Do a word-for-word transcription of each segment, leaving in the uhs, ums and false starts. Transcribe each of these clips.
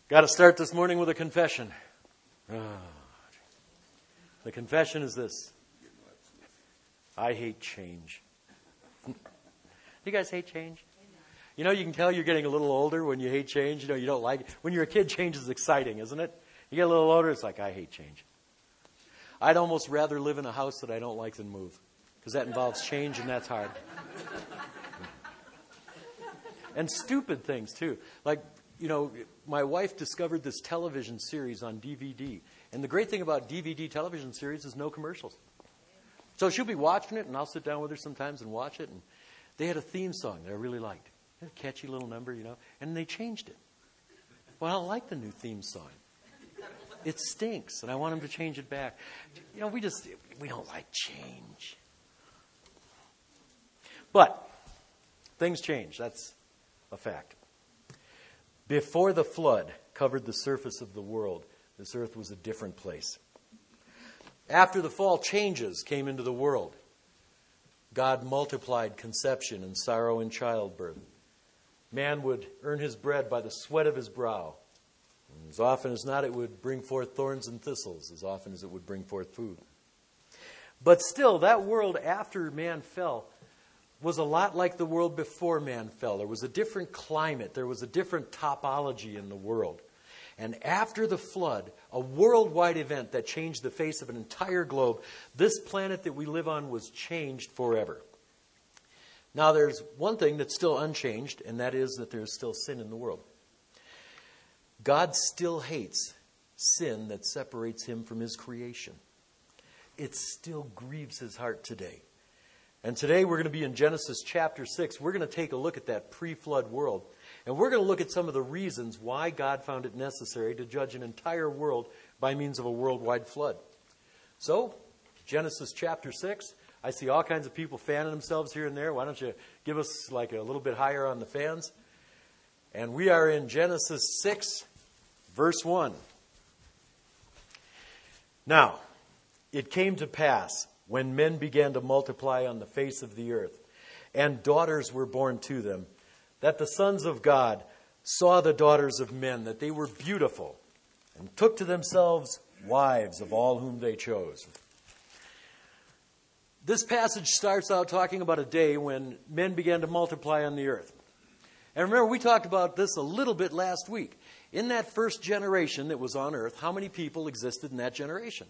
Got to start this morning with a confession. Oh. The confession is this. I hate change. You guys hate change? You know, you can tell you're getting a little older when you hate change. You know, you don't like it. When you're a kid, change is exciting, isn't it? You get a little older, it's like, I hate change. I'd almost rather live in a house that I don't like than move, because that involves change, and that's hard. And stupid things, too. Like, you know, my wife discovered this television series on D V D. And the great thing about D V D television series is no commercials. So she'll be watching it, and I'll sit down with her sometimes and watch it. And they had a theme song that I really liked. A catchy little number, you know. And they changed it. Well, I don't like the new theme song. It stinks, and I want them to change it back. You know, we just, we don't like change. But things change. That's a fact. Before the flood covered the surface of the world, this earth was a different place. After the fall, changes came into the world. God multiplied conception and sorrow in childbirth. Man would earn his bread by the sweat of his brow. And as often as not, it would bring forth thorns and thistles, as often as it would bring forth food. But still, that world after man fell was a lot like the world before man fell. There was a different climate. There was a different topology in the world. And after the flood, a worldwide event that changed the face of an entire globe, this planet that we live on was changed forever. Now, there's one thing that's still unchanged, and that is that there's still sin in the world. God still hates sin that separates him from his creation. It still grieves his heart today. And today we're going to be in Genesis chapter six. We're going to take a look at that pre-flood world. And we're going to look at some of the reasons why God found it necessary to judge an entire world by means of a worldwide flood. So, Genesis chapter six. I see all kinds of people fanning themselves here and there. Why don't you give us like a little bit higher on the fans? And we are in Genesis six, verse one. Now, it came to pass when men began to multiply on the face of the earth, and daughters were born to them, that the sons of God saw the daughters of men, that they were beautiful, and took to themselves wives of all whom they chose. This passage starts out talking about a day when men began to multiply on the earth. And remember, we talked about this a little bit last week. In that first generation that was on earth, how many people existed in that generation?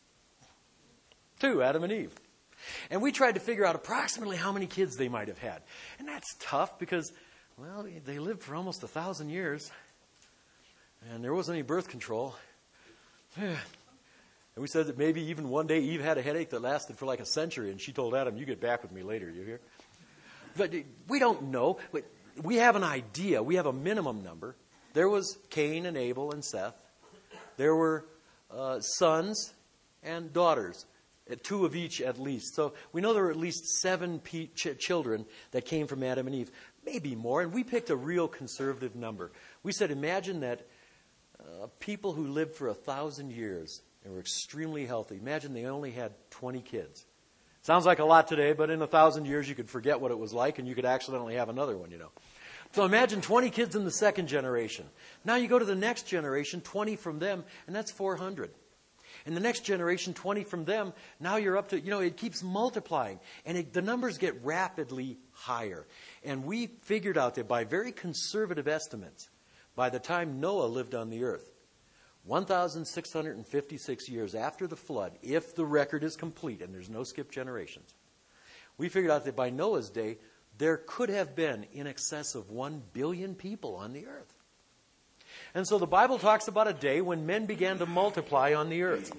Two, Adam and Eve. And we tried to figure out approximately how many kids they might have had. And that's tough because, well, they lived for almost a thousand years. And there wasn't any birth control. And we said that maybe even one day Eve had a headache that lasted for like a century. And she told Adam, you get back with me later, you hear? But we don't know. We have an idea. We have a minimum number. There was Cain and Abel and Seth. There were uh, sons and daughters. Two of each at least. So we know there were at least seven pe- ch- children that came from Adam and Eve. Maybe more. And we picked a real conservative number. We said, imagine that uh, people who lived for a thousand years and were extremely healthy, imagine they only had twenty kids. Sounds like a lot today, but in a thousand years you could forget what it was like and you could accidentally have another one, you know. So imagine twenty kids in the second generation. Now you go to the next generation, twenty from them, and that's four hundred. And the next generation, twenty from them, now you're up to, you know, it keeps multiplying. And it, the numbers get rapidly higher. And we figured out that by very conservative estimates, by the time Noah lived on the earth, one thousand six hundred fifty-six years after the flood, if the record is complete and there's no skip generations, we figured out that by Noah's day, there could have been in excess of one billion people on the earth. And so the Bible talks about a day when men began to multiply on the earth.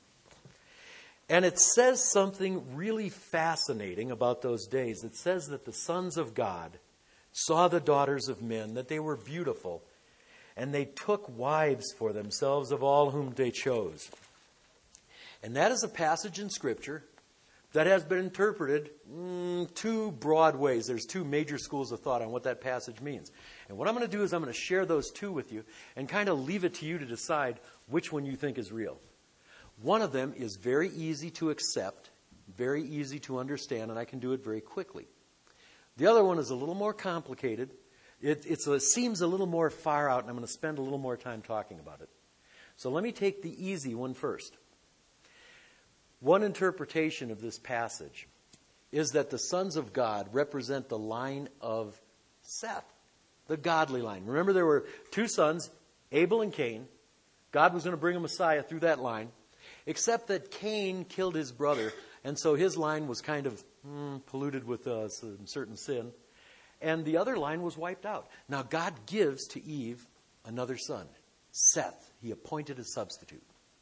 And it says something really fascinating about those days. It says that the sons of God saw the daughters of men, that they were beautiful, and they took wives for themselves of all whom they chose. And that is a passage in Scripture that has been interpreted mm, two broad ways. There's two major schools of thought on what that passage means. And what I'm going to do is I'm going to share those two with you and kind of leave it to you to decide which one you think is real. One of them is very easy to accept, very easy to understand, and I can do it very quickly. The other one is a little more complicated, It, it's a, it seems a little more far out, and I'm going to spend a little more time talking about it. So let me take the easy one first. One interpretation of this passage is that the sons of God represent the line of Seth, the godly line. Remember, there were two sons, Abel and Cain. God was going to bring a Messiah through that line, except that Cain killed his brother, and so his line was kind of mm, polluted with uh, some certain sin, and the other line was wiped out. Now, God gives to Eve another son, Seth. He appointed a substitute.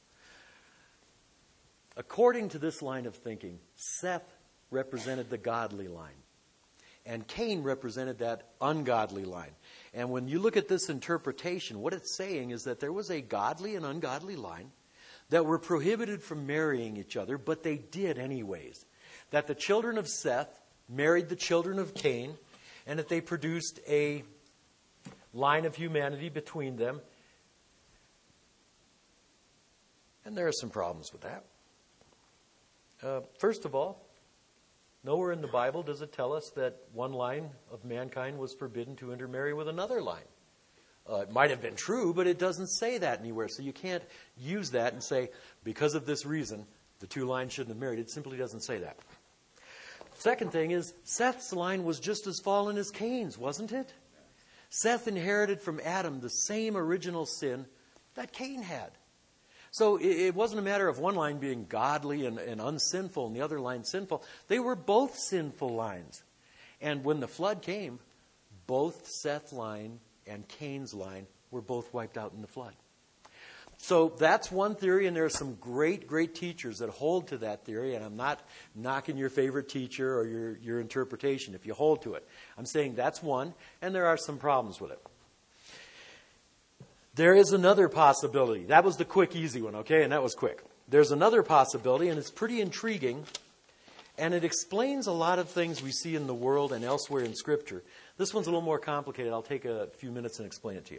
According to this line of thinking, Seth represented the godly line, and Cain represented that ungodly line. And when you look at this interpretation, what it's saying is that there was a godly and ungodly line that were prohibited from marrying each other, but they did anyways. That the children of Seth married the children of Cain, and that they produced a line of humanity between them. And there are some problems with that. Uh, first of all, nowhere in the Bible does it tell us that one line of mankind was forbidden to intermarry with another line. Uh, it might have been true, but it doesn't say that anywhere. So you can't use that and say, because of this reason, the two lines shouldn't have married. It simply doesn't say that. Second thing is, Seth's line was just as fallen as Cain's, wasn't it? Seth inherited from Adam the same original sin that Cain had. So it wasn't a matter of one line being godly and, and unsinful and the other line sinful. They were both sinful lines. And when the flood came, both Seth's line and Cain's line were both wiped out in the flood. So that's one theory, and there are some great, great teachers that hold to that theory, and I'm not knocking your favorite teacher or your, your interpretation if you hold to it. I'm saying that's one, and there are some problems with it. There is another possibility. That was the quick, easy one, okay? And that was quick. There's another possibility, and it's pretty intriguing, and it explains a lot of things we see in the world and elsewhere in Scripture. This one's a little more complicated. I'll take a few minutes and explain it to you.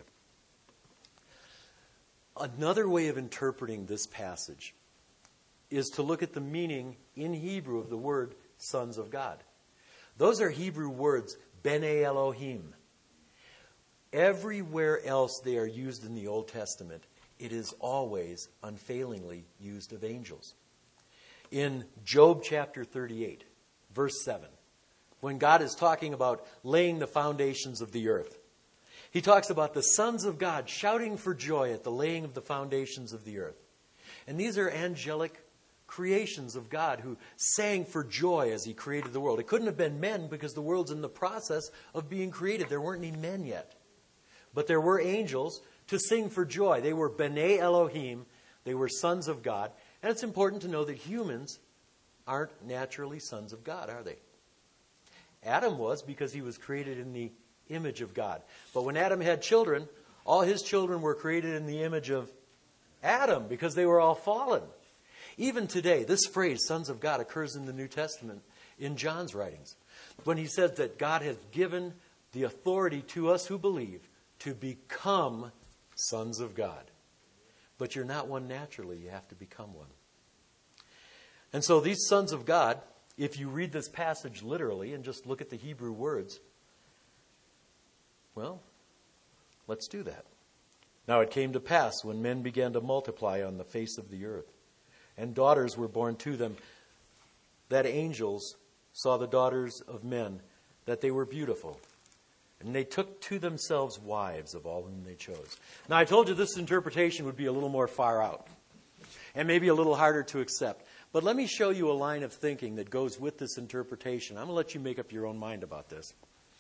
Another way of interpreting this passage is to look at the meaning in Hebrew of the word sons of God. Those are Hebrew words, B'nai Elohim. Everywhere else they are used in the Old Testament, it is always unfailingly used of angels. In Job chapter thirty-eight, verse seven, when God is talking about laying the foundations of the earth, he talks about the sons of God shouting for joy at the laying of the foundations of the earth. And these are angelic creations of God who sang for joy as he created the world. It couldn't have been men because the world's in the process of being created. There weren't any men yet. But there were angels to sing for joy. They were B'nai Elohim. They were sons of God. And it's important to know that humans aren't naturally sons of God, are they? Adam was, because he was created in the image of God. But when Adam had children, all his children were created in the image of Adam because they were all fallen. Even today, this phrase, sons of God, occurs in the New Testament in John's writings, when he says that God has given the authority to us who believe to become sons of God. But you're not one naturally. You have to become one. And so these sons of God, if you read this passage literally and just look at the Hebrew words, well, let's do that. Now it came to pass when men began to multiply on the face of the earth, and daughters were born to them, that angels saw the daughters of men, that they were beautiful. And they took to themselves wives of all whom they chose. Now, I told you this interpretation would be a little more far out and maybe a little harder to accept. But let me show you a line of thinking that goes with this interpretation. I'm going to let you make up your own mind about this.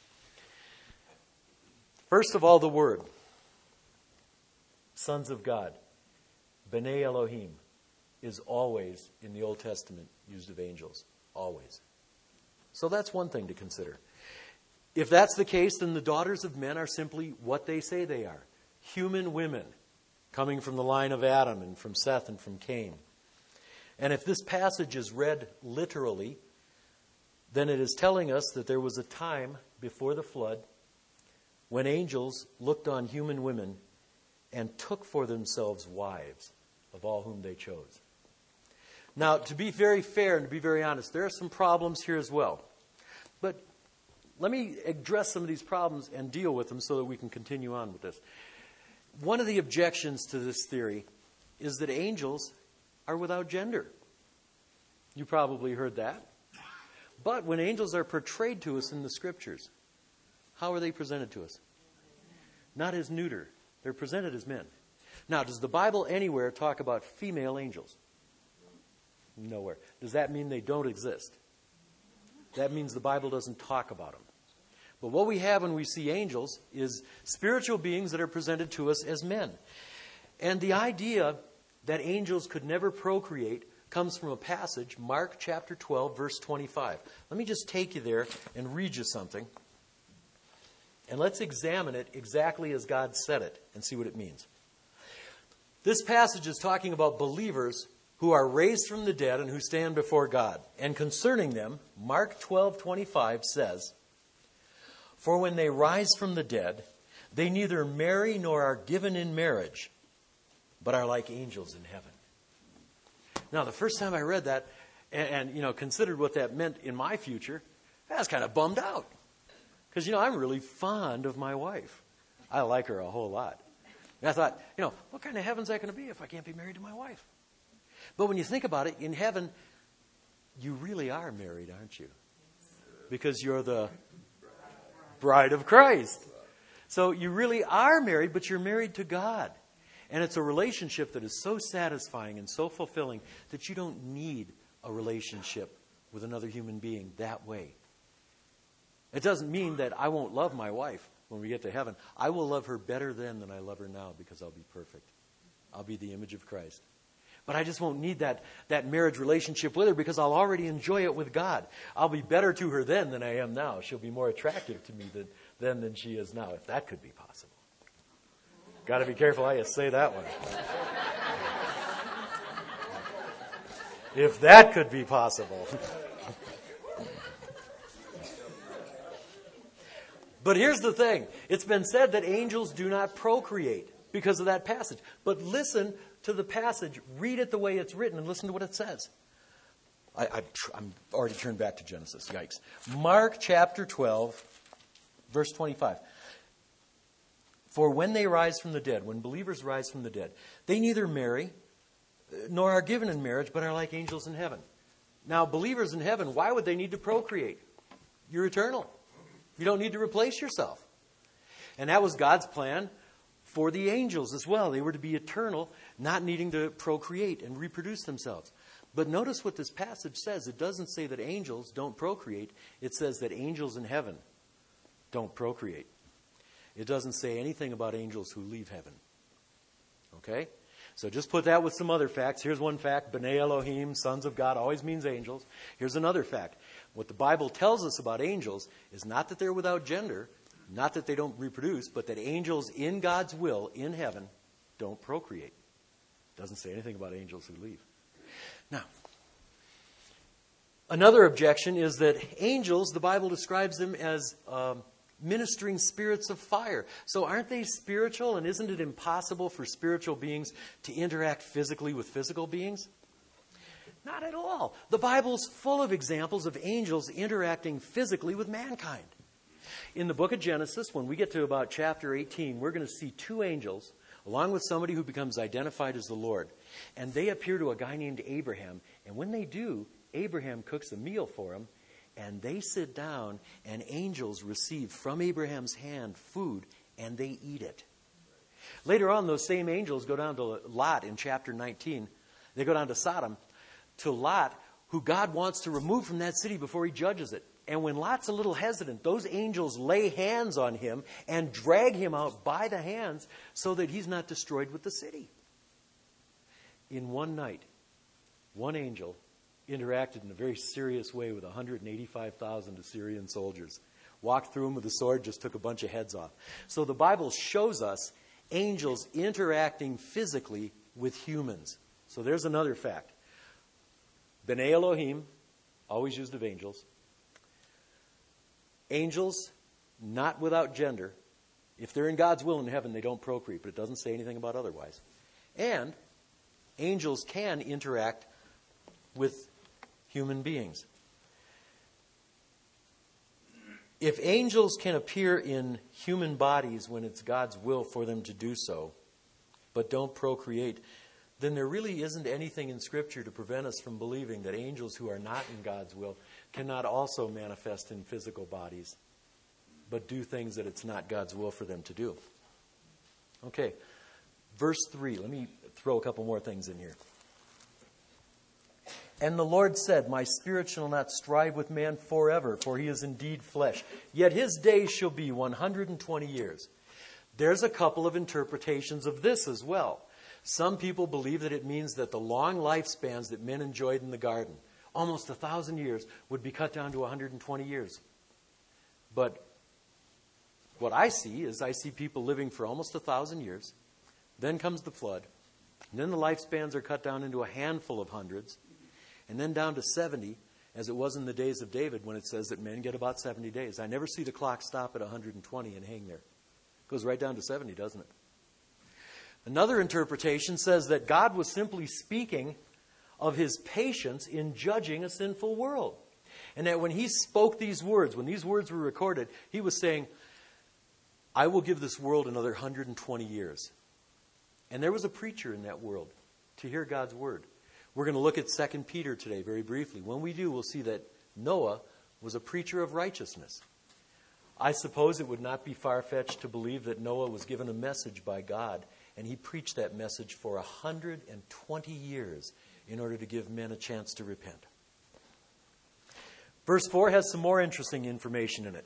First of all, the word, sons of God, B'nai Elohim, is always in the Old Testament used of angels. Always. So that's one thing to consider. If that's the case, then the daughters of men are simply what they say they are. Human women coming from the line of Adam and from Seth and from Cain. And if this passage is read literally, then it is telling us that there was a time before the flood when angels looked on human women and took for themselves wives of all whom they chose. Now, to be very fair and to be very honest, there are some problems here as well. But let me address some of these problems and deal with them so that we can continue on with this. One of the objections to this theory is that angels are without gender. You probably heard that. But when angels are portrayed to us in the Scriptures, how are they presented to us? Not as neuter. They're presented as men. Now, does the Bible anywhere talk about female angels? Nowhere. Does that mean they don't exist? That means the Bible doesn't talk about them. But what we have when we see angels is spiritual beings that are presented to us as men. And the idea that angels could never procreate comes from a passage, Mark chapter twelve, verse twenty-five. Let me just take you there and read you something. And let's examine it exactly as God said it and see what it means. This passage is talking about believers who are raised from the dead and who stand before God. And concerning them, Mark twelve twenty-five says, "For when they rise from the dead, they neither marry nor are given in marriage, but are like angels in heaven." Now, the first time I read that and, and you know considered what that meant in my future, I was kind of bummed out. Because, you know, I'm really fond of my wife. I like her a whole lot. And I thought, you know, what kind of heaven's that going to be if I can't be married to my wife? But when you think about it, in heaven, you really are married, aren't you? Because you're the bride of Christ. So you really are married, but you're married to God. And it's a relationship that is so satisfying and so fulfilling that you don't need a relationship with another human being that way. It doesn't mean that I won't love my wife when we get to heaven. I will love her better then than I love her now because I'll be perfect. I'll be the image of Christ. But I just won't need that, that marriage relationship with her because I'll already enjoy it with God. I'll be better to her then than I am now. She'll be more attractive to me than, then than she is now, if that could be possible. Got to be careful how you say that one. If that could be possible. But here's the thing. It's been said that angels do not procreate because of that passage. But listen to the passage. Read it the way it's written and listen to what it says. I, I, I'm already turned back to Genesis. Yikes. Mark chapter twelve, verse twenty-five. "For when they rise from the dead," when believers rise from the dead, "they neither marry nor are given in marriage, but are like angels in heaven." Now, believers in heaven, why would they need to procreate? You're eternal. You don't need to replace yourself. And that was God's plan for the angels as well. They were to be eternal, not needing to procreate and reproduce themselves. But notice what this passage says. It doesn't say that angels don't procreate. It says that angels in heaven don't procreate. It doesn't say anything about angels who leave heaven. Okay? So just put that with some other facts. Here's one fact. B'nai Elohim, sons of God, always means angels. Here's another fact. What the Bible tells us about angels is not that they're without gender, not that they don't reproduce, but that angels in God's will in heaven don't procreate. It doesn't say anything about angels who leave. Now, another objection is that angels, the Bible describes them as um, ministering spirits of fire. So aren't they spiritual, and isn't it impossible for spiritual beings to interact physically with physical beings? Not at all. The Bible's full of examples of angels interacting physically with mankind. In the book of Genesis, when we get to about chapter eighteen, we're going to see two angels, along with somebody who becomes identified as the Lord. And they appear to a guy named Abraham. And when they do, Abraham cooks a meal for him, and they sit down, and angels receive from Abraham's hand food, and they eat it. Later on, those same angels go down to Lot in chapter nineteen. They go down to Sodom, to Lot, who God wants to remove from that city before he judges it. And when Lot's a little hesitant, those angels lay hands on him and drag him out by the hands so that he's not destroyed with the city. In one night, one angel interacted in a very serious way with one hundred eighty-five thousand Assyrian soldiers. Walked through them with a sword, just took a bunch of heads off. So the Bible shows us angels interacting physically with humans. So there's another fact. B'nai Elohim, always used of angels. Angels, not without gender. If they're in God's will in heaven, they don't procreate, but it doesn't say anything about otherwise. And angels can interact with human beings. If angels can appear in human bodies when it's God's will for them to do so, but don't procreate, then there really isn't anything in Scripture to prevent us from believing that angels who are not in God's will cannot also manifest in physical bodies, but do things that it's not God's will for them to do. Okay, verse three. Let me throw a couple more things in here. And the Lord said, My spirit shall not strive with man forever, for he is indeed flesh. Yet his days shall be one hundred twenty years. There's a couple of interpretations of this as well. Some people believe that it means that the long lifespans that men enjoyed in the garden, almost a thousand years, would be cut down to one hundred twenty years. But what I see is I see people living for almost a thousand years. Then comes the flood. And then the lifespans are cut down into a handful of hundreds. And then down to seventy, as it was in the days of David, when it says that men get about seventy days. I never see the clock stop at one hundred twenty and hang there. It goes right down to seventy, doesn't it? Another interpretation says that God was simply speaking of his patience in judging a sinful world. And that when he spoke these words, when these words were recorded, he was saying, I will give this world another one hundred twenty years. And there was a preacher in that world to hear God's word. We're going to look at Second Peter today very briefly. When we do, we'll see that Noah was a preacher of righteousness. I suppose it would not be far-fetched to believe that Noah was given a message by God, and he preached that message for one hundred twenty years in order to give men a chance to repent. Verse four has some more interesting information in it.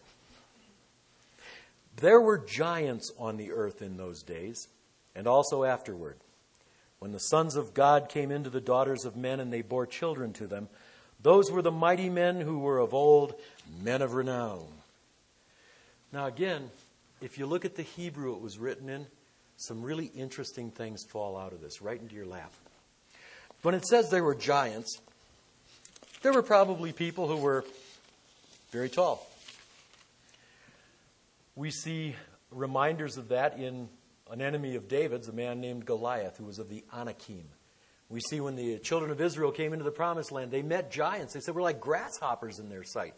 There were giants on the earth in those days, and also afterward. When the sons of God came into the daughters of men and they bore children to them, those were the mighty men who were of old, men of renown. Now again, if you look at the Hebrew it was written in, some really interesting things fall out of this, right into your lap. When it says there were giants, there were probably people who were very tall. We see reminders of that in an enemy of David's, a man named Goliath, who was of the Anakim. We see when the children of Israel came into the promised land, they met giants. They said, we're like grasshoppers in their sight.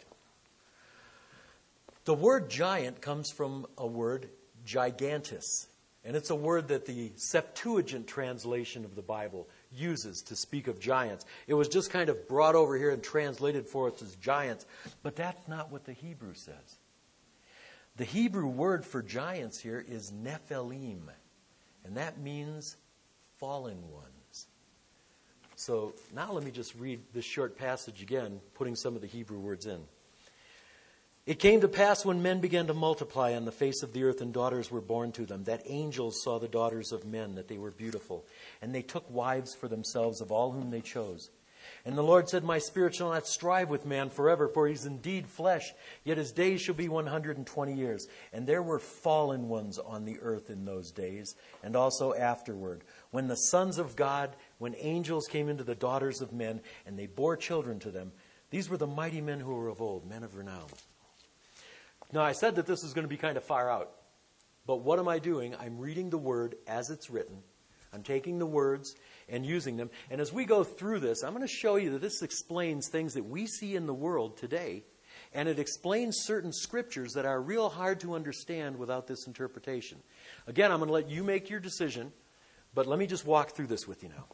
The word giant comes from a word, gigantus. And it's a word that the Septuagint translation of the Bible uses to speak of giants. It was just kind of brought over here and translated for us as giants. But that's not what the Hebrew says. The Hebrew word for giants here is Nephilim, and that means fallen ones. So now let me just read this short passage again, putting some of the Hebrew words in. It came to pass when men began to multiply on the face of the earth and daughters were born to them, that angels saw the daughters of men, that they were beautiful, and they took wives for themselves of all whom they chose. And the Lord said, My spirit shall not strive with man forever, for he is indeed flesh, yet his days shall be one hundred twenty years. And there were fallen ones on the earth in those days, and also afterward, when the sons of God, when angels came into the daughters of men, and they bore children to them. These were the mighty men who were of old, men of renown. Now, I said that this is going to be kind of far out. But what am I doing? I'm reading the word as it's written. I'm taking the words and using them. And as we go through this, I'm going to show you that this explains things that we see in the world today. And it explains certain scriptures that are real hard to understand without this interpretation. Again, I'm going to let you make your decision. But let me just walk through this with you now.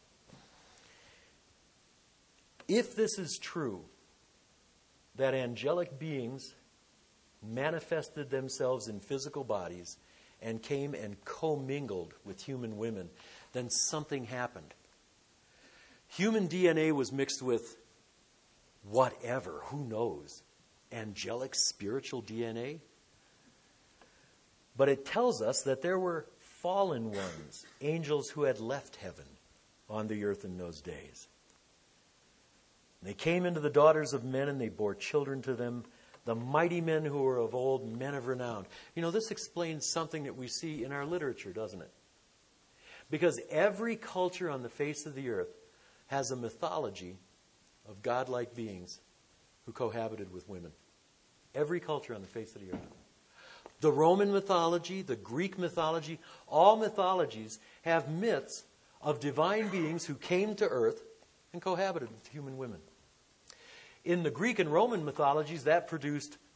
If this is true, that angelic beings manifested themselves in physical bodies and came and commingled with human women, then something happened. Human D N A was mixed with whatever, who knows, angelic spiritual D N A. But it tells us that there were fallen ones, angels who had left heaven on the earth in those days. They came into the daughters of men and they bore children to them, the mighty men who were of old, men of renown. You know, this explains something that we see in our literature, doesn't it? Because every culture on the face of the earth has a mythology of godlike beings who cohabited with women. Every culture on the face of the earth. The Roman mythology, the Greek mythology, all mythologies have myths of divine beings who came to earth and cohabited with human women. In the Greek and Roman mythologies, that produced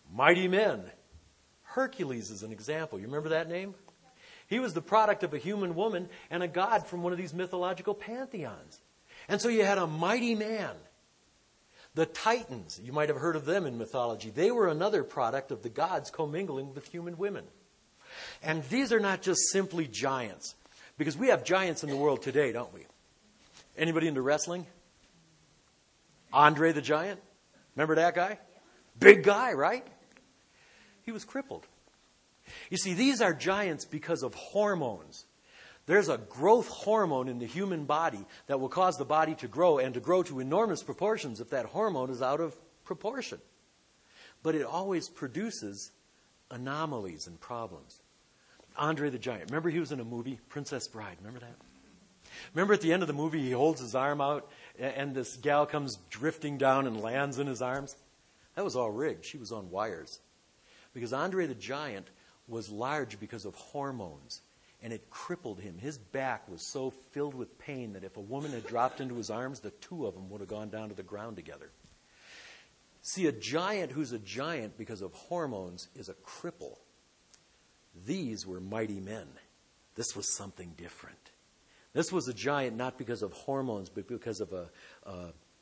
Mighty men. Hercules is an example. You remember that name? He was the product of a human woman and a god from one of these mythological pantheons. And so you had a mighty man. The Titans, you might have heard of them in mythology. They were another product of the gods commingling with human women. And these are not just simply giants. Because we have giants in the world today, don't we? Anybody into wrestling? Andre the Giant? Remember that guy? Big guy, right? He was crippled. You see, these are giants because of hormones. There's a growth hormone in the human body that will cause the body to grow and to grow to enormous proportions if that hormone is out of proportion. But it always produces anomalies and problems. Andre the Giant. Remember he was in a movie, Princess Bride. Remember that? Remember at the end of the movie he holds his arm out and this gal comes drifting down and lands in his arms? That was all rigged. She was on wires. Because Andre the Giant was large because of hormones. And it crippled him. His back was so filled with pain that if a woman had dropped into his arms, the two of them would have gone down to the ground together. See, a giant who's a giant because of hormones is a cripple. These were mighty men. This was something different. This was a giant not because of hormones, but because of a, a,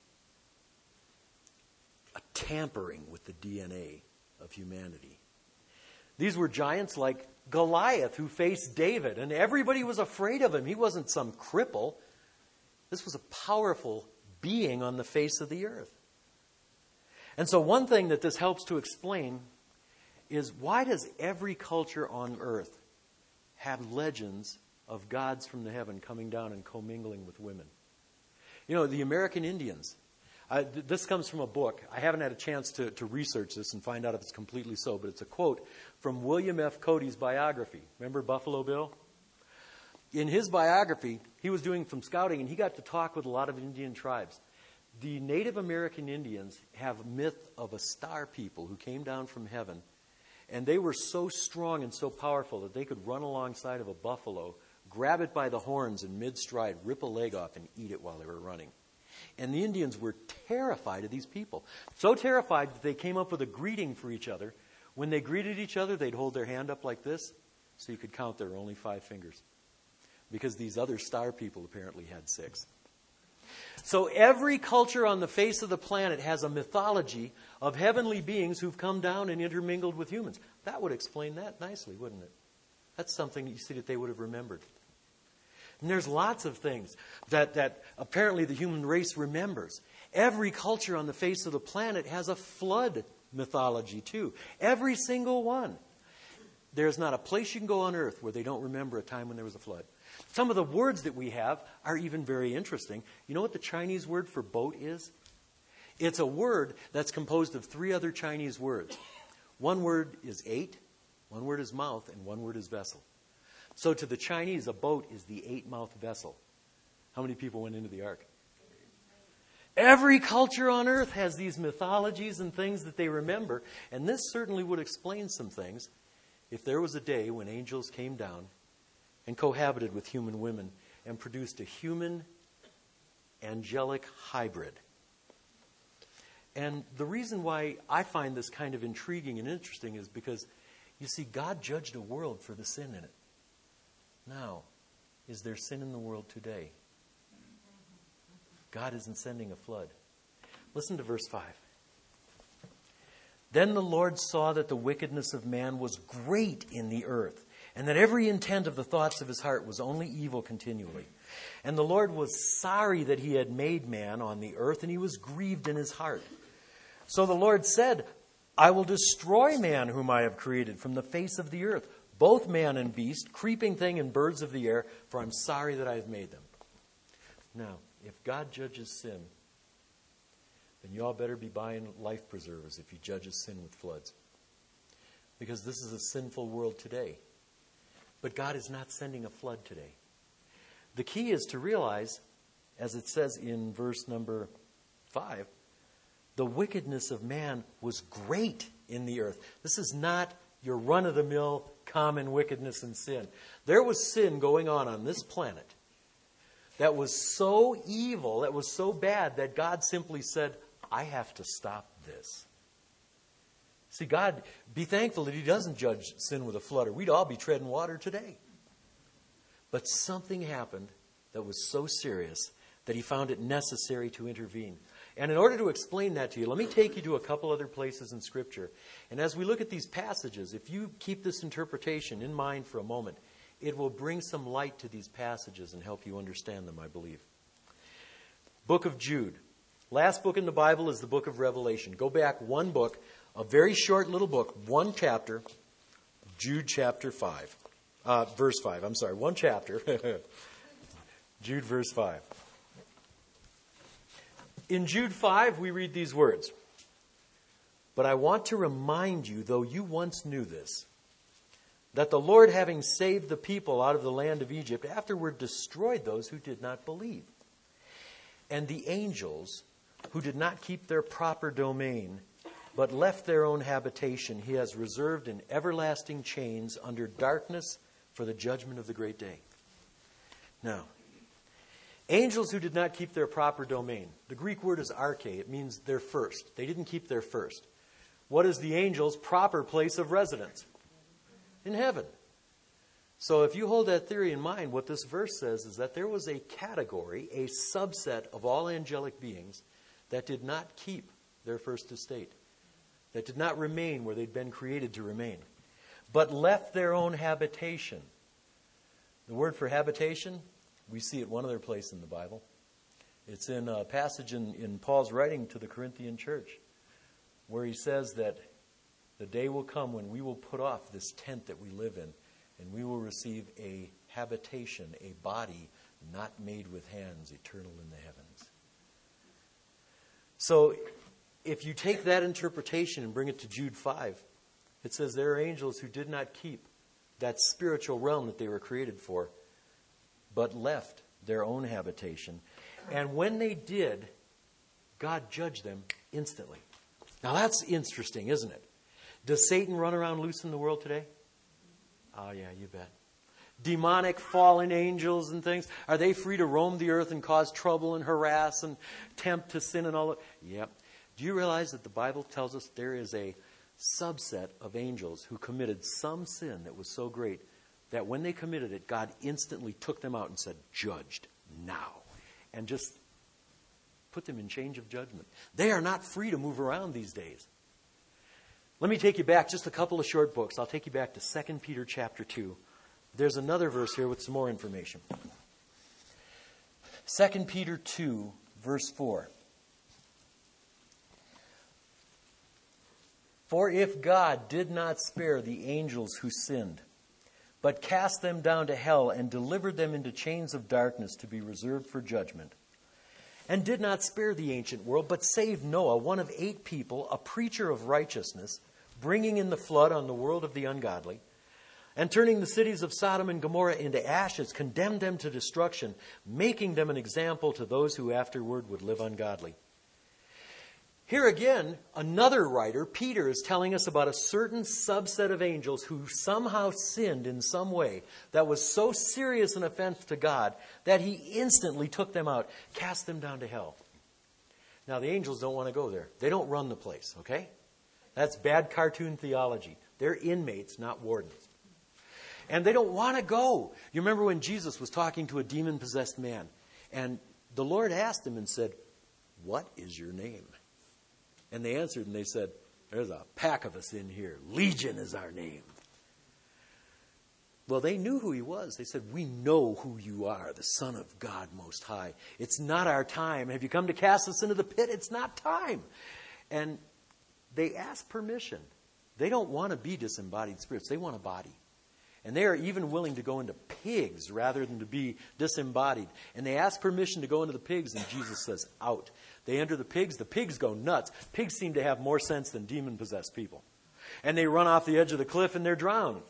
a tampering with the D N A of humanity. These were giants like Goliath, who faced David, and everybody was afraid of him. He wasn't some cripple. This was a powerful being on the face of the earth. And so one thing that this helps to explain is, why does every culture on earth have legends of gods from the heaven coming down and commingling with women? You know, the American Indians. Uh, th- this comes from a book. I haven't had a chance to, to research this and find out if it's completely so, but it's a quote from William F. Cody's biography. Remember Buffalo Bill? In his biography, he was doing some scouting, and he got to talk with a lot of Indian tribes. The Native American Indians have a myth of a star people who came down from heaven, and they were so strong and so powerful that they could run alongside of a buffalo, grab it by the horns in mid-stride, rip a leg off, and eat it while they were running. And the Indians were terrified of these people. So terrified that they came up with a greeting for each other. When they greeted each other, they'd hold their hand up like this, so you could count there were only five fingers. Because these other star people apparently had six. So every culture on the face of the planet has a mythology of heavenly beings who've come down and intermingled with humans. That would explain that nicely, wouldn't it? That's something you see that they would have remembered. And there's lots of things that, that apparently the human race remembers. Every culture on the face of the planet has a flood mythology too. Every single one. There's not a place you can go on earth where they don't remember a time when there was a flood. Some of the words that we have are even very interesting. You know what the Chinese word for boat is? It's a word that's composed of three other Chinese words. One word is eight, one word is mouth, and one word is vessel. So to the Chinese, a boat is the eight-mouthed vessel. How many people went into the ark? Every culture on earth has these mythologies and things that they remember. And this certainly would explain some things if there was a day when angels came down and cohabited with human women and produced a human angelic hybrid. And the reason why I find this kind of intriguing and interesting is because, you see, God judged a world for the sin in it. Now, is there sin in the world today? God isn't sending a flood. Listen to verse five. Then the Lord saw that the wickedness of man was great in the earth, and that every intent of the thoughts of his heart was only evil continually. And the Lord was sorry that he had made man on the earth, and he was grieved in his heart. So the Lord said, I will destroy man whom I have created from the face of the earth, both man and beast, creeping thing and birds of the air, for I'm sorry that I have made them. Now, if God judges sin, then you all better be buying life preservers if he judges sin with floods. Because this is a sinful world today. But God is not sending a flood today. The key is to realize, as it says in verse number five, the wickedness of man was great in the earth. This is not your run-of-the-mill common wickedness and sin. There was sin going on on this planet that was so evil, that was so bad, that God simply said, I have to stop this. See, God, be thankful that he doesn't judge sin with a flood, or we'd all be treading water today. But something happened that was so serious that he found it necessary to intervene. And in order to explain that to you, let me take you to a couple other places in Scripture. And as we look at these passages, if you keep this interpretation in mind for a moment, it will bring some light to these passages and help you understand them, I believe. Book of Jude. Last book in the Bible is the book of Revelation. Go back one book, a very short little book, one chapter, Jude chapter five. Uh, verse five, I'm sorry, one chapter. Jude verse five. In Jude five, we read these words. But I want to remind you, though you once knew this, that the Lord, having saved the people out of the land of Egypt, afterward destroyed those who did not believe. And the angels, who did not keep their proper domain, but left their own habitation, he has reserved in everlasting chains under darkness for the judgment of the great day. Now, angels who did not keep their proper domain. The Greek word is arche. It means their first. They didn't keep their first. What is the angel's proper place of residence? In heaven. So if you hold that theory in mind, what this verse says is that there was a category, a subset of all angelic beings that did not keep their first estate, that did not remain where they'd been created to remain, but left their own habitation. The word for habitation, we see it one other place in the Bible. It's in a passage in, in Paul's writing to the Corinthian church, where he says that the day will come when we will put off this tent that we live in, and we will receive a habitation, a body not made with hands, eternal in the heavens. So if you take that interpretation and bring it to Jude five, it says there are angels who did not keep that spiritual realm that they were created for, but left their own habitation. And when they did, God judged them instantly. Now that's interesting, isn't it? Does Satan run around loose in the world today? Oh yeah, you bet. Demonic fallen angels and things, are they free to roam the earth and cause trouble and harass and tempt to sin and all that? Yep. Do you realize that the Bible tells us there is a subset of angels who committed some sin that was so great that when they committed it, God instantly took them out and said, judged now. And just put them in change of judgment. They are not free to move around these days. Let me take you back just a couple of short books. I'll take you back to Second Peter chapter two. There's another verse here with some more information. Second Peter two, verse four. For if God did not spare the angels who sinned, but cast them down to hell and delivered them into chains of darkness to be reserved for judgment, and did not spare the ancient world, but saved Noah, one of eight people, a preacher of righteousness, bringing in the flood on the world of the ungodly, and turning the cities of Sodom and Gomorrah into ashes, condemned them to destruction, making them an example to those who afterward would live ungodly. Here again, another writer, Peter, is telling us about a certain subset of angels who somehow sinned in some way that was so serious an offense to God that he instantly took them out, cast them down to hell. Now, the angels don't want to go there. They don't run the place, okay? That's bad cartoon theology. They're inmates, not wardens. And they don't want to go. You remember when Jesus was talking to a demon-possessed man, and the Lord asked him and said, "What is your name?" And they answered and they said, "There's a pack of us in here. Legion is our name." Well, they knew who he was. They said, "We know who you are, the Son of God Most High. It's not our time. Have you come to cast us into the pit? It's not time." And they asked permission. They don't want to be disembodied spirits. They want a body. And they are even willing to go into pigs rather than to be disembodied. And they ask permission to go into the pigs, and Jesus says, "Out." They enter the pigs. The pigs go nuts. Pigs seem to have more sense than demon-possessed people. And they run off the edge of the cliff and they're drowned.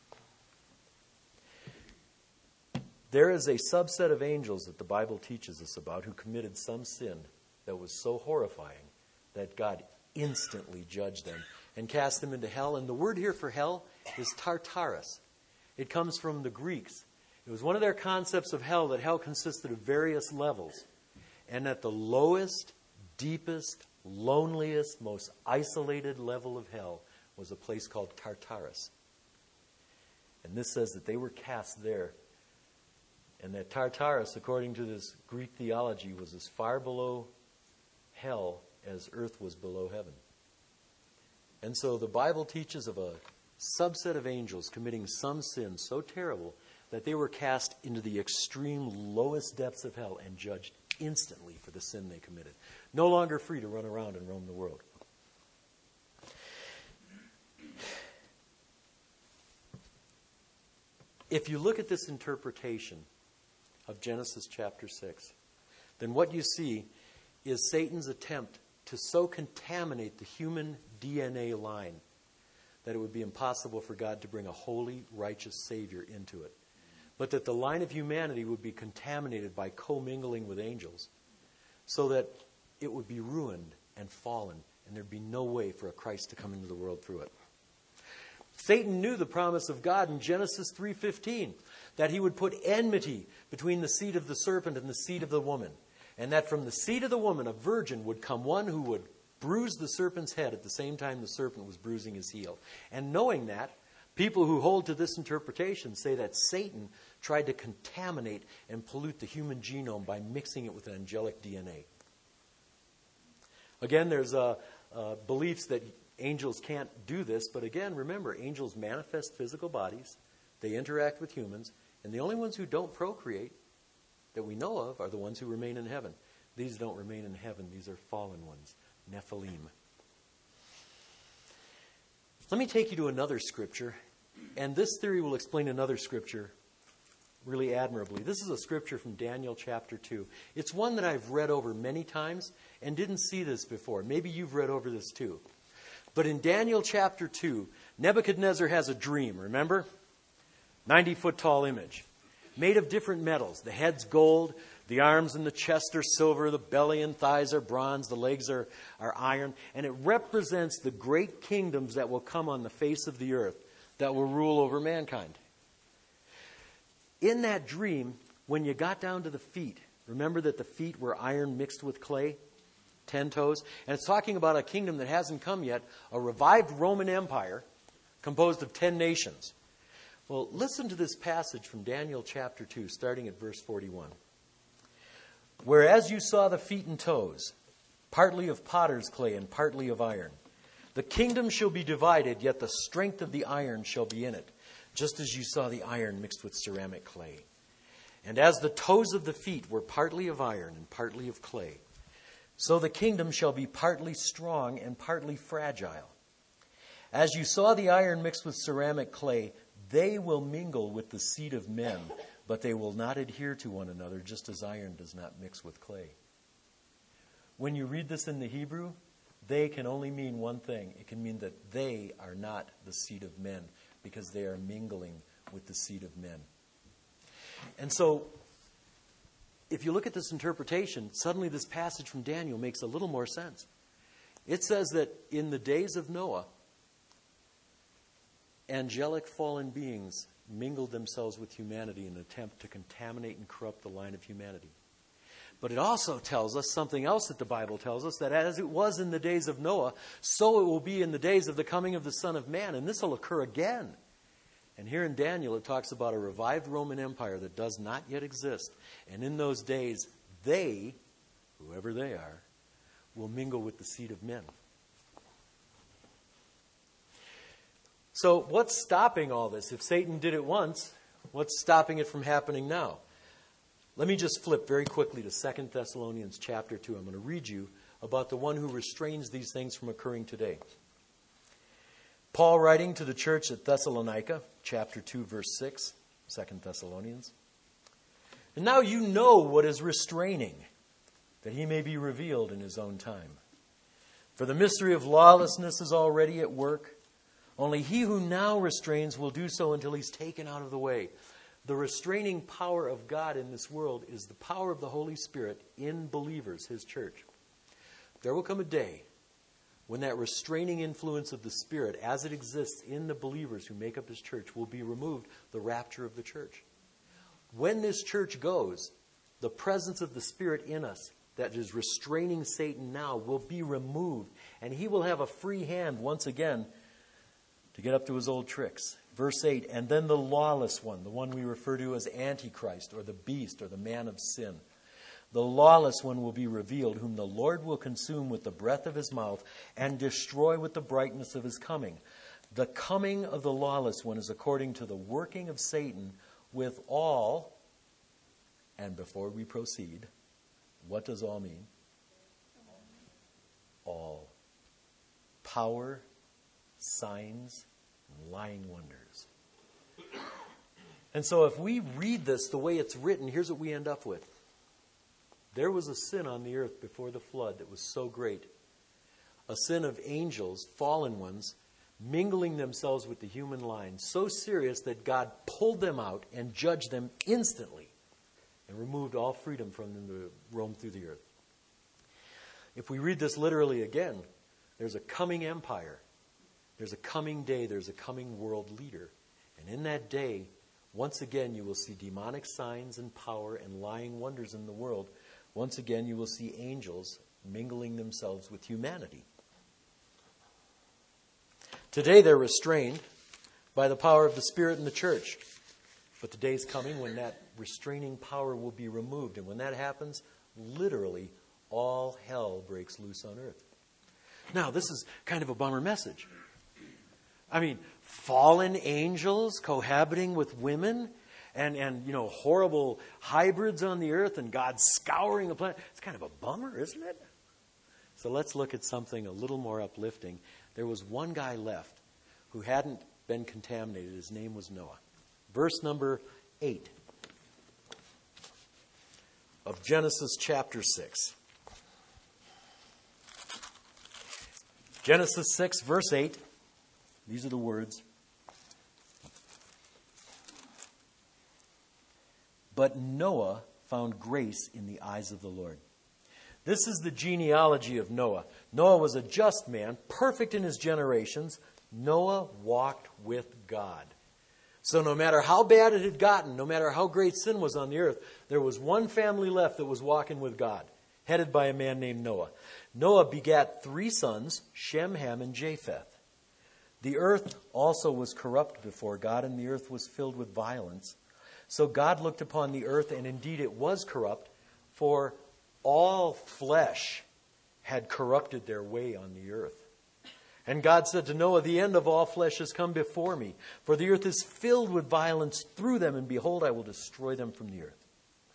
There is a subset of angels that the Bible teaches us about who committed some sin that was so horrifying that God instantly judged them and cast them into hell. And the word here for hell is Tartarus. It comes from the Greeks. It was one of their concepts of hell that hell consisted of various levels. And at the lowest, deepest, loneliest, most isolated level of hell was a place called Tartarus. And this says that they were cast there. And that Tartarus, according to this Greek theology, was as far below hell as earth was below heaven. And so the Bible teaches of a subset of angels committing some sin so terrible that they were cast into the extreme lowest depths of hell and judged instantly for the sin they committed. No longer free to run around and roam the world. If you look at this interpretation of Genesis chapter six, then what you see is Satan's attempt to so contaminate the human D N A line that it would be impossible for God to bring a holy, righteous Savior into it. But that the line of humanity would be contaminated by commingling with angels so that it would be ruined and fallen, and there'd be no way for a Christ to come into the world through it. Satan knew the promise of God in Genesis three fifteen, that he would put enmity between the seed of the serpent and the seed of the woman, and that from the seed of the woman, a virgin, would come one who would bruise the serpent's head at the same time the serpent was bruising his heel. And knowing that, people who hold to this interpretation say that Satan tried to contaminate and pollute the human genome by mixing it with angelic D N A. Again, there's uh, uh, beliefs that angels can't do this, but again, remember, angels manifest physical bodies, they interact with humans, and the only ones who don't procreate that we know of are the ones who remain in heaven. These don't remain in heaven, these are fallen ones, Nephilim. Let me take you to another scripture, and this theory will explain another scripture really admirably. This is a scripture from Daniel chapter two. It's one that I've read over many times and didn't see this before. Maybe you've read over this too. But in Daniel chapter two, Nebuchadnezzar has a dream, remember? ninety-foot tall image, made of different metals. The head's gold, the arms and the chest are silver, the belly and thighs are bronze, the legs are, are iron. And it represents the great kingdoms that will come on the face of the earth that will rule over mankind. In that dream, when you got down to the feet, remember that the feet were iron mixed with clay? Ten toes. And it's talking about a kingdom that hasn't come yet, a revived Roman Empire composed of ten nations. Well, listen to this passage from Daniel chapter two, starting at verse forty-one. Whereas you saw the feet and toes, partly of potter's clay and partly of iron, the kingdom shall be divided, yet the strength of the iron shall be in it, just as you saw the iron mixed with ceramic clay. And as the toes of the feet were partly of iron and partly of clay, so the kingdom shall be partly strong and partly fragile. As you saw the iron mixed with ceramic clay, they will mingle with the seed of men, but they will not adhere to one another, just as iron does not mix with clay. When you read this in the Hebrew, they can only mean one thing. It can mean that they are not the seed of men, because they are mingling with the seed of men. And so, if you look at this interpretation, suddenly this passage from Daniel makes a little more sense. It says that in the days of Noah, angelic fallen beings mingled themselves with humanity in an attempt to contaminate and corrupt the line of humanity. But it also tells us something else that the Bible tells us, that as it was in the days of Noah, so it will be in the days of the coming of the Son of Man, and this will occur again. And here in Daniel, it talks about a revived Roman Empire that does not yet exist. And in those days, they, whoever they are, will mingle with the seed of men. So what's stopping all this? If Satan did it once, what's stopping it from happening now? Let me just flip very quickly to Second Thessalonians chapter two. I'm going to read you about the one who restrains these things from occurring today. Paul writing to the church at Thessalonica, chapter two, verse six, Second Thessalonians. And now you know what is restraining, that he may be revealed in his own time. For the mystery of lawlessness is already at work. Only he who now restrains will do so until he's taken out of the way. The restraining power of God in this world is the power of the Holy Spirit in believers, his church. There will come a day when that restraining influence of the Spirit, as it exists in the believers who make up his church, will be removed, the rapture of the church. When this church goes, the presence of the Spirit in us that is restraining Satan now will be removed, and he will have a free hand once again to get up to his old tricks. Verse eight, and then the lawless one, the one we refer to as Antichrist or the beast or the man of sin. The lawless one will be revealed, whom the Lord will consume with the breath of his mouth and destroy with the brightness of his coming. The coming of the lawless one is according to the working of Satan with all, and before we proceed, what does all mean? All. Power, signs, and lying wonders. And so if we read this the way it's written, here's what we end up with. There was a sin on the earth before the flood that was so great. A sin of angels, fallen ones, mingling themselves with the human line, so serious that God pulled them out and judged them instantly and removed all freedom from them to roam through the earth. If we read this literally again, there's a coming empire. There's a coming day. There's a coming world leader. And in that day, once again, you will see demonic signs and power and lying wonders in the world. Once again, you will see angels mingling themselves with humanity. Today, they're restrained by the power of the Spirit in the church. But the day is coming when that restraining power will be removed. And when that happens, literally, all hell breaks loose on earth. Now, this is kind of a bummer message. I mean, fallen angels cohabiting with women and, and you know, horrible hybrids on the earth and God scouring the planet. It's kind of a bummer, isn't it? So let's look at something a little more uplifting. There was one guy left who hadn't been contaminated. His name was Noah. Verse number eight of Genesis chapter six. Genesis six, verse eight. These are the words. But Noah found grace in the eyes of the Lord. This is the genealogy of Noah. Noah was a just man, perfect in his generations. Noah walked with God. So no matter how bad it had gotten, no matter how great sin was on the earth, there was one family left that was walking with God, headed by a man named Noah. Noah begat three sons, Shem, Ham, and Japheth. The earth also was corrupt before God, and the earth was filled with violence. So God looked upon the earth, and indeed it was corrupt, for all flesh had corrupted their way on the earth. And God said to Noah, the end of all flesh has come before me, for the earth is filled with violence through them, and behold, I will destroy them from the earth.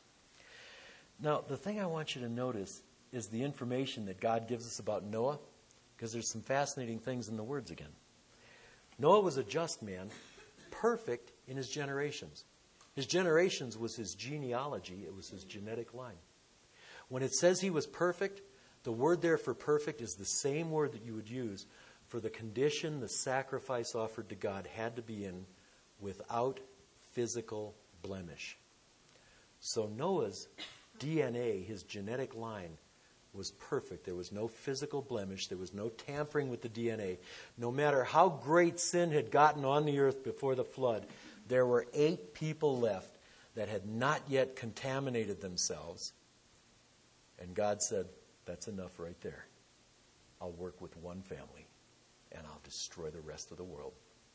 Now, the thing I want you to notice is the information that God gives us about Noah, because there's some fascinating things in the words again. Noah was a just man, perfect in his generations. His generations was his genealogy. It was his genetic line. When it says he was perfect, the word there for perfect is the same word that you would use for the condition the sacrifice offered to God had to be in without physical blemish. So Noah's D N A, his genetic line, was perfect. There was no physical blemish. There was no tampering with the D N A. No matter how great sin had gotten on the earth before the flood, there were eight people left that had not yet contaminated themselves. And God said, that's enough right there. I'll work with one family, and I'll destroy the rest of the world.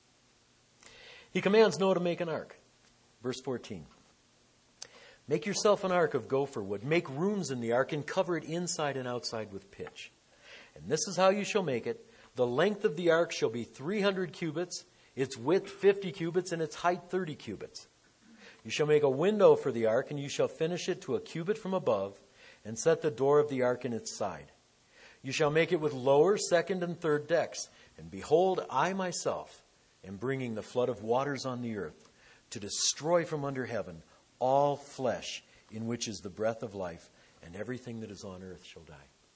He commands Noah to make an ark. Verse fourteen. Make yourself an ark of gopher wood. Make rooms in the ark and cover it inside and outside with pitch. And this is how you shall make it. The length of the ark shall be three hundred cubits, its width fifty cubits, and its height thirty cubits. You shall make a window for the ark, and you shall finish it to a cubit from above, and set the door of the ark in its side. You shall make it with lower, second, and third decks. And behold, I myself am bringing the flood of waters on the earth, to destroy from under heaven all flesh, in which is the breath of life, and everything that is on earth shall die.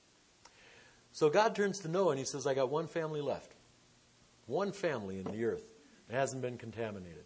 So God turns to Noah and he says, I got one family left. One family in the earth that hasn't been contaminated.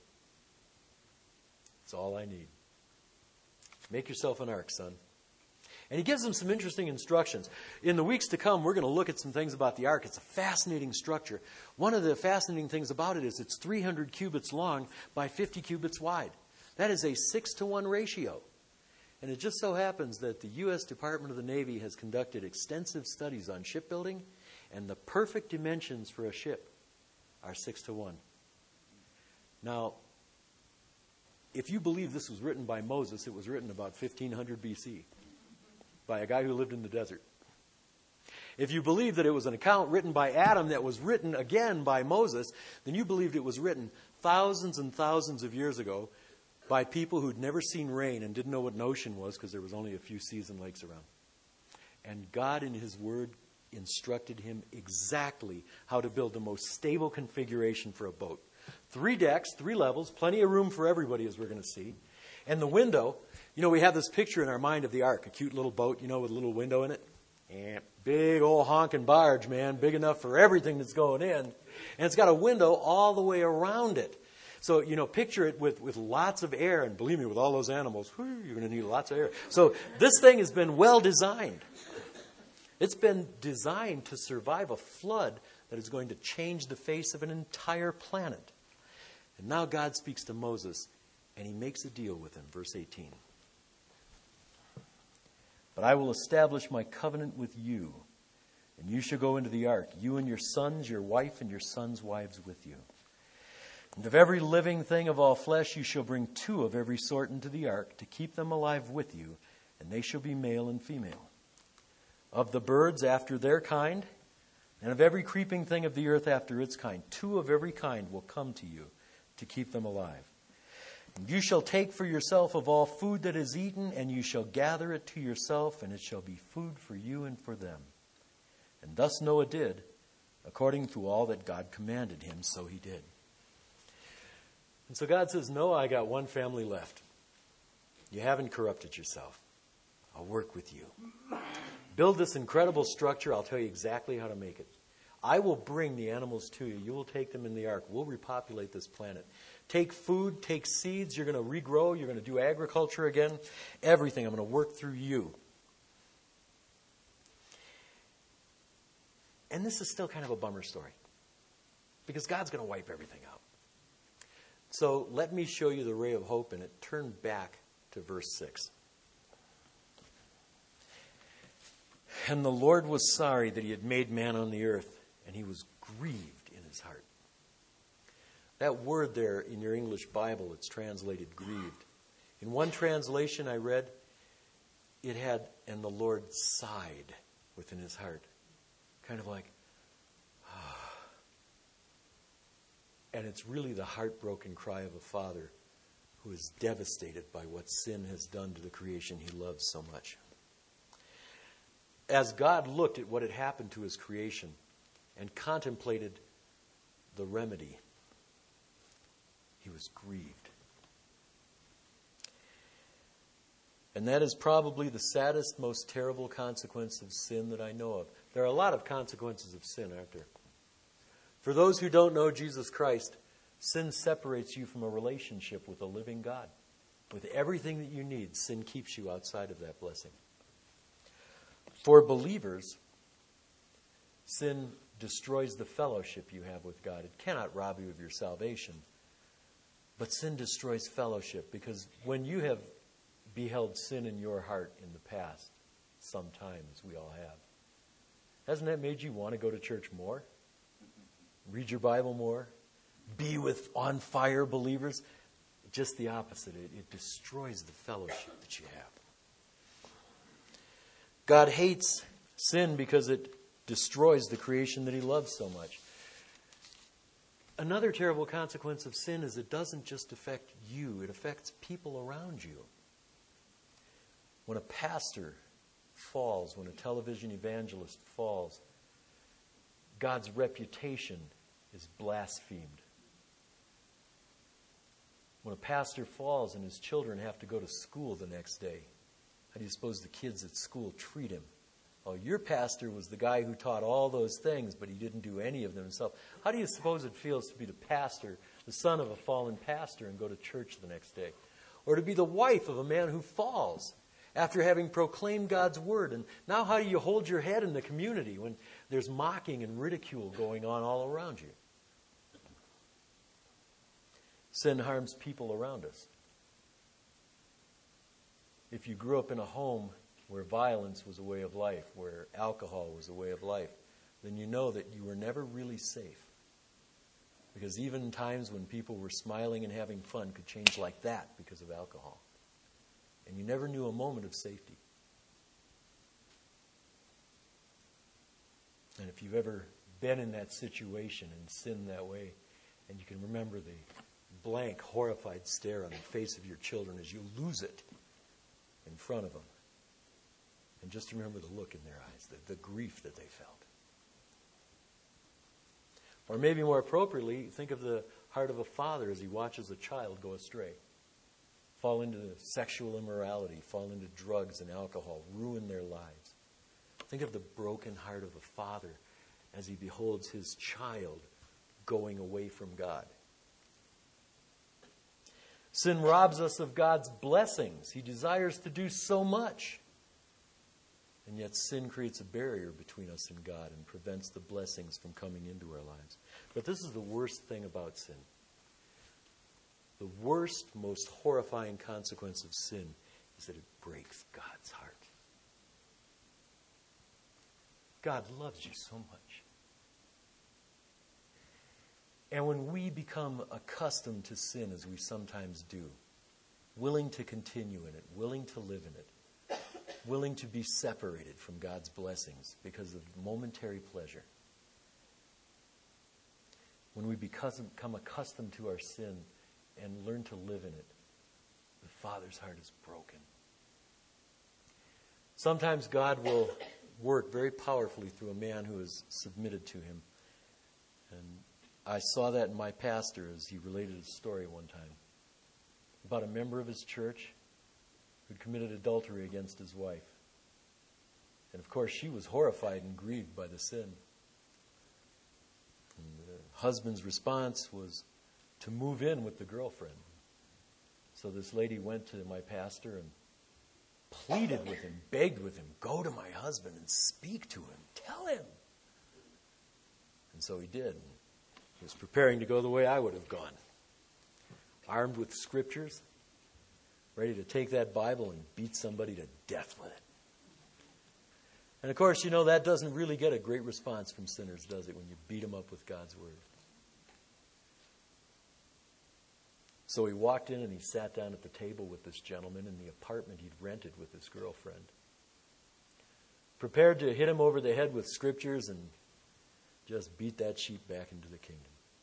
That's all I need. Make yourself an ark, son. And he gives them some interesting instructions. In the weeks to come, we're going to look at some things about the ark. It's a fascinating structure. One of the fascinating things about it is it's three hundred cubits long by fifty cubits wide. That is a six to one ratio. And it just so happens that the U S Department of the Navy has conducted extensive studies on shipbuilding and the perfect dimensions for a ship are six to one. Now, if you believe this was written by Moses, it was written about fifteen hundred B C by a guy who lived in the desert. If you believe that it was an account written by Adam that was written again by Moses, then you believed it was written thousands and thousands of years ago by people who'd never seen rain and didn't know what an ocean was because there was only a few seas and lakes around. And God in His Word instructed him exactly how to build the most stable configuration for a boat. Three decks, three levels, plenty of room for everybody, as we're going to see. And the window, you know, we have this picture in our mind of the ark, a cute little boat, you know, with a little window in it. And big old honking barge, man, big enough for everything that's going in. And it's got a window all the way around it. So, you know, picture it with, with lots of air. And believe me, with all those animals, whew, you're going to need lots of air. So this thing has been well designed. It's been designed to survive a flood that is going to change the face of an entire planet. And now God speaks to Moses, and He makes a deal with him. Verse eighteen. But I will establish my covenant with you, and you shall go into the ark, you and your sons, your wife, and your sons' wives with you. And of every living thing of all flesh you shall bring two of every sort into the ark, to keep them alive with you, and they shall be male and female. Of the birds after their kind, and of every creeping thing of the earth after its kind, two of every kind will come to you, to keep them alive. And you shall take for yourself of all food that is eaten, and you shall gather it to yourself, and it shall be food for you and for them. And thus Noah did, according to all that God commanded him, so he did. And so God says, Noah, I got one family left. You haven't corrupted yourself. I'll work with you. Build this incredible structure. I'll tell you exactly how to make it. I will bring the animals to you. You will take them in the ark. We'll repopulate this planet. Take food, take seeds. You're going to regrow. You're going to do agriculture again. Everything. I'm going to work through you. And this is still kind of a bummer story, because God's going to wipe everything out. So let me show you the ray of hope in it. Turn back to verse six. And the Lord was sorry that He had made man on the earth, and He was grieved in His heart. That word there in your English Bible, it's translated grieved. In one translation I read, it had, and the Lord sighed within His heart. Kind of like, ah. And it's really the heartbroken cry of a father who is devastated by what sin has done to the creation he loves so much. As God looked at what had happened to His creation and contemplated the remedy, He was grieved. And that is probably the saddest, most terrible consequence of sin that I know of. There are a lot of consequences of sin, aren't there? For those who don't know Jesus Christ, sin separates you from a relationship with a living God. With everything that you need, sin keeps you outside of that blessing. For believers, sin destroys the fellowship you have with God. It cannot rob you of your salvation. But sin destroys fellowship, because when you have beheld sin in your heart in the past, sometimes we all have, hasn't that made you want to go to church more? Read your Bible more? Be with on fire believers? Just the opposite. It, it destroys the fellowship that you have. God hates sin because it destroys the creation that He loves so much. Another terrible consequence of sin is it doesn't just affect you, it affects people around you. When a pastor falls, when a television evangelist falls, God's reputation is blasphemed. When a pastor falls and his children have to go to school the next day, how do you suppose the kids at school treat him? Oh, your pastor was the guy who taught all those things, but he didn't do any of them himself. How do you suppose it feels to be the pastor, the son of a fallen pastor, and go to church the next day? Or to be the wife of a man who falls after having proclaimed God's word? And now how do you hold your head in the community when there's mocking and ridicule going on all around you? Sin harms people around us. If you grew up in a home where violence was a way of life, where alcohol was a way of life, then you know that you were never really safe. Because even times when people were smiling and having fun could change like that because of alcohol. And you never knew a moment of safety. And if you've ever been in that situation and sinned that way, and you can remember the blank, horrified stare on the face of your children as you lose it in front of them. And just remember the look in their eyes, the, the grief that they felt. Or maybe more appropriately, think of the heart of a father as he watches a child go astray, fall into sexual immorality, fall into drugs and alcohol, ruin their lives. Think of the broken heart of a father as he beholds his child going away from God. Sin robs us of God's blessings. He desires to do so much. And yet sin creates a barrier between us and God and prevents the blessings from coming into our lives. But this is the worst thing about sin. The worst, most horrifying consequence of sin is that it breaks God's heart. God loves you so much. And when we become accustomed to sin, as we sometimes do, willing to continue in it, willing to live in it, willing to be separated from God's blessings because of momentary pleasure, when we become accustomed to our sin and learn to live in it, the Father's heart is broken. Sometimes God will work very powerfully through a man who is submitted to him. And I saw that in my pastor as he related a story one time about a member of his church who'd committed adultery against his wife. And of course, she was horrified and grieved by the sin. And the husband's response was to move in with the girlfriend. So this lady went to my pastor and pleaded with him, begged with him, go to my husband and speak to him, tell him. And so he did. He was preparing to go the way I would have gone, armed with scriptures, ready to take that Bible and beat somebody to death with it. And of course, you know, that doesn't really get a great response from sinners, does it, when you beat them up with God's Word? So he walked in and he sat down at the table with this gentleman in the apartment he'd rented with his girlfriend, prepared to hit him over the head with scriptures and just beat that sheep back into the kingdom.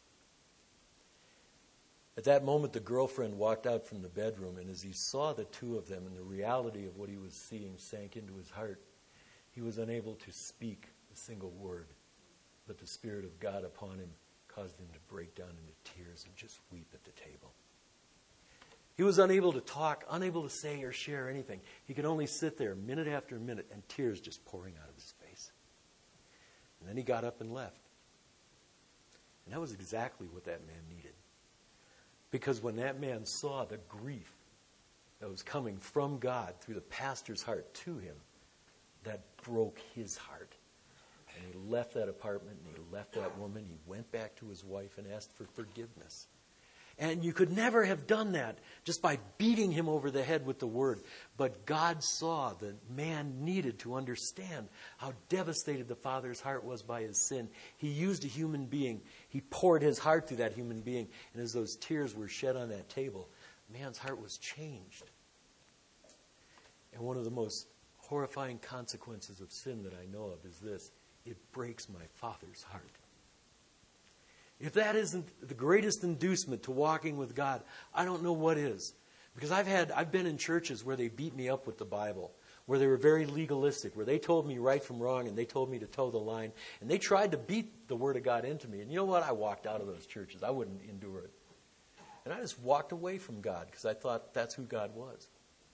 At that moment, the girlfriend walked out from the bedroom, and as he saw the two of them and the reality of what he was seeing sank into his heart, he was unable to speak a single word, but the Spirit of God upon him caused him to break down into tears and just weep at the table. He was unable to talk, unable to say or share anything. He could only sit there minute after minute and tears just pouring out of his face. And then he got up and left. And that was exactly what that man needed. Because when that man saw the grief that was coming from God through the pastor's heart to him, that broke his heart. And he left that apartment and he left that woman. He went back to his wife and asked for forgiveness. And you could never have done that just by beating him over the head with the word. But God saw that man needed to understand how devastated the Father's heart was by his sin. He used a human being. He poured his heart through that human being. And as those tears were shed on that table, man's heart was changed. And one of the most horrifying consequences of sin that I know of is this: it breaks my Father's heart. If that isn't the greatest inducement to walking with God, I don't know what is. Because I've had, I've been in churches where they beat me up with the Bible, where they were very legalistic, where they told me right from wrong and they told me to toe the line. And they tried to beat the Word of God into me. And you know what? I walked out of those churches. I wouldn't endure it. And I just walked away from God because I thought that's who God was.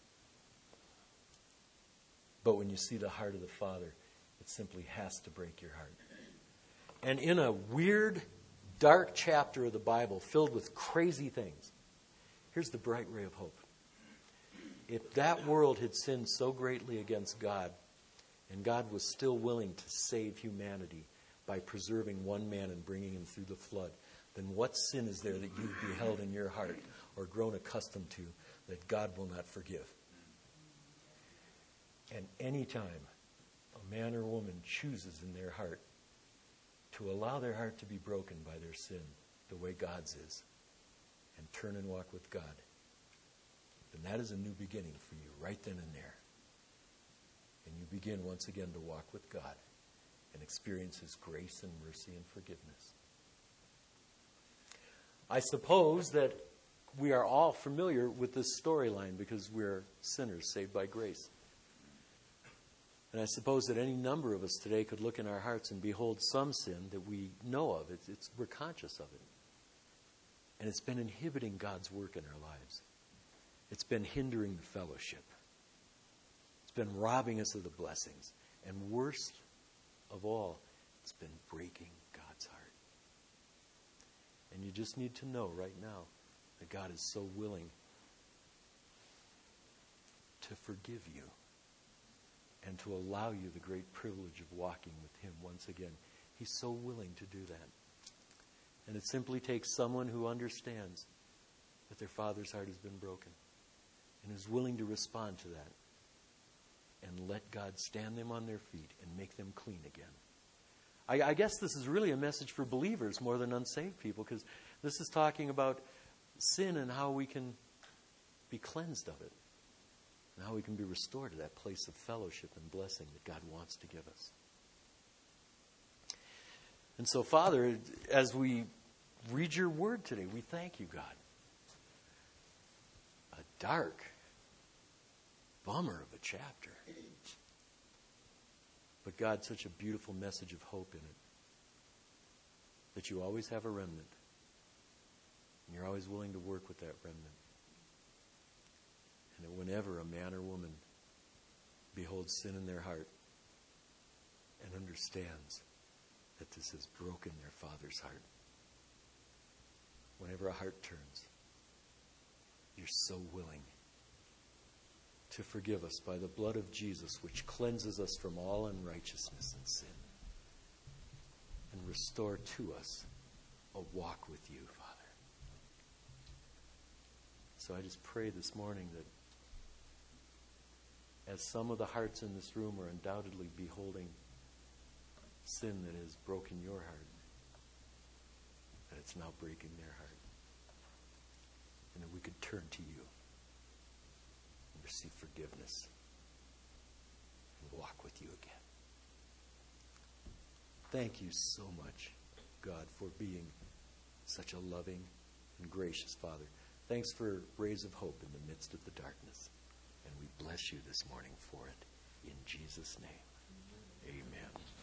But when you see the heart of the Father, it simply has to break your heart. And in a weird, dark chapter of the Bible filled with crazy things, here's the bright ray of hope. If that world had sinned so greatly against God, and God was still willing to save humanity by preserving one man and bringing him through the flood, then what sin is there that you've beheld in your heart or grown accustomed to that God will not forgive? And any time a man or woman chooses in their heart to allow their heart to be broken by their sin, the way God's is and turn and walk with God, then that is a new beginning for you right then and there. And you begin once again to walk with God and experience His grace and mercy and forgiveness. I suppose that we are all familiar with this storyline because we're sinners saved by grace. And I suppose that any number of us today could look in our hearts and behold some sin that we know of. It's, it's, we're conscious of it. And it's been inhibiting God's work in our lives. It's been hindering the fellowship. It's been robbing us of the blessings. And worst of all, it's been breaking God's heart. And you just need to know right now that God is so willing to forgive you and to allow you the great privilege of walking with Him once again. He's so willing to do that. And it simply takes someone who understands that their father's heart has been broken and is willing to respond to that and let God stand them on their feet and make them clean again. I, I guess this is really a message for believers more than unsaved people, because this is talking about sin and how we can be cleansed of it and how we can be restored to that place of fellowship and blessing that God wants to give us. And so, Father, as we read your word today, we thank you, God. A dark bummer of a chapter. But God, such a beautiful message of hope in it. That you always have a remnant. And you're always willing to work with that remnant. And that whenever a man or woman beholds sin in their heart and understands that this has broken their Father's heart, whenever a heart turns, you're so willing to forgive us by the blood of Jesus, which cleanses us from all unrighteousness and sin, and restore to us a walk with you, Father. So I just pray this morning that as some of the hearts in this room are undoubtedly beholding sin that has broken your heart, that it's now breaking their heart, and that we could turn to you and receive forgiveness and walk with you again. Thank you so much, God, for being such a loving and gracious Father. Thanks for rays of hope in the midst of the darkness. And we bless you this morning for it. In Jesus' name, amen.